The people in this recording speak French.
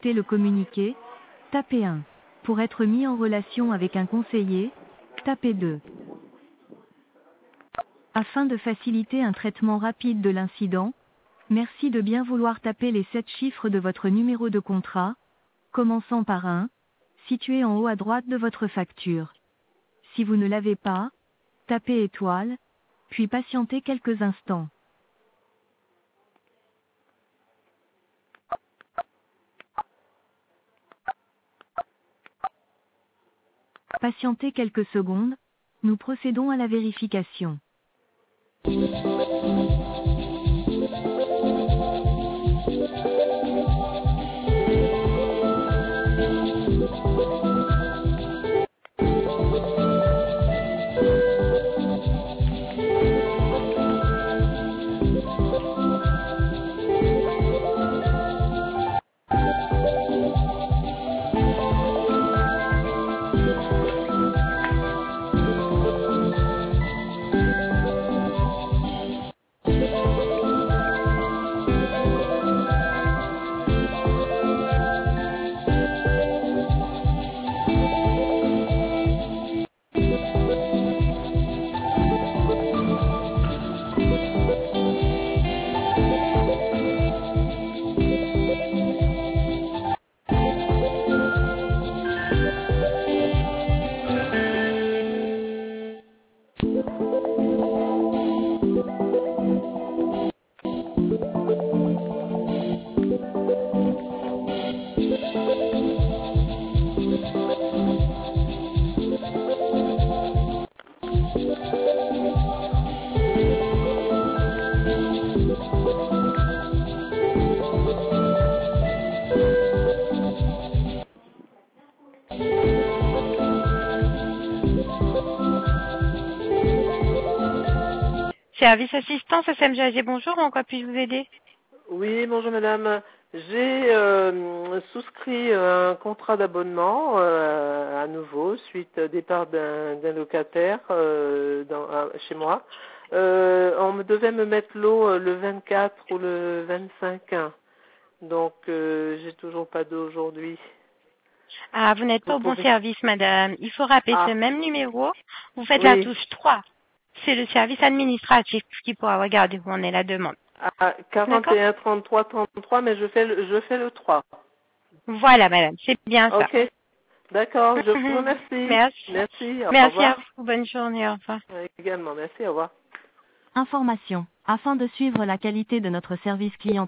souhaitez le communiquer, tapez 1. Pour être mis en relation avec un conseiller, tapez 2. Afin de faciliter un traitement rapide de l'incident, merci de bien vouloir taper les 7 chiffres de votre numéro de contrat, commençant par 1, situé en haut à droite de votre facture. Si vous ne l'avez pas, tapez étoile, puis patientez quelques instants. Patientez quelques secondes, nous procédons à la vérification. Service assistance SMGAG, bonjour, en quoi puis-je vous aider? Oui, bonjour madame. J'ai souscrit un contrat d'abonnement à nouveau suite au départ d'un locataire chez moi. On devait me mettre l'eau le 24 ou le 25. Donc j'ai toujours pas d'eau aujourd'hui. Ah, vous n'êtes pas au bon service, madame. Il faut rappeler ce même numéro. Vous faites la touche 3. C'est le service administratif qui pourra regarder où en est la demande. Ah, 41 33 33, mais je fais le 3. Voilà, madame, c'est bien ça. Ok, d'accord, je vous remercie. Merci. Merci, au Merci revoir. à vous, bonne journée, au revoir. Également, merci, au revoir. Information. Afin de suivre la qualité de notre service client